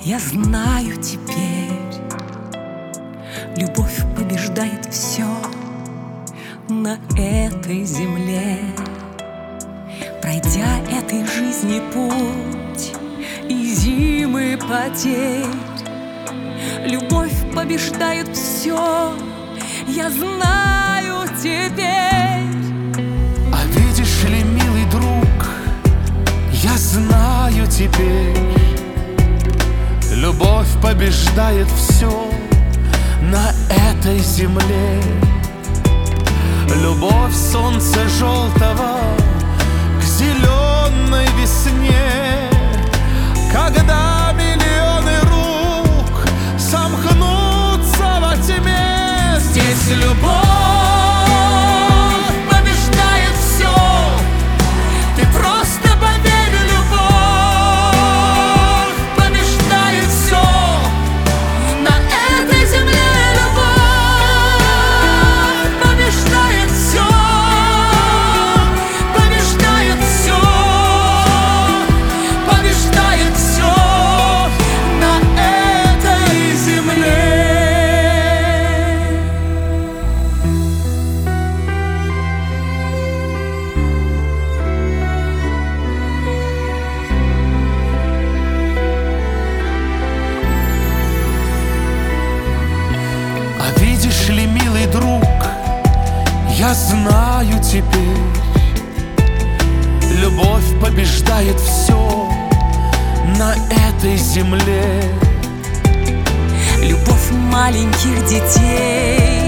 Я знаю теперь, любовь побеждает все на этой земле. Пройдя этой жизни путь и зимы потерь, любовь побеждает все, я знаю теперь. А видишь ли, милый друг, я знаю теперь, любовь побеждает все на этой земле. Любовь солнца желтого к зеленой весне, когда миллионы рук сомкнутся во тьме. Здесь любовь побеждает все. Ты просто поверь, любовь побеждает все на этой земле. Видишь ли, милый друг, я знаю теперь, любовь побеждает все на этой земле. Любовь маленьких детей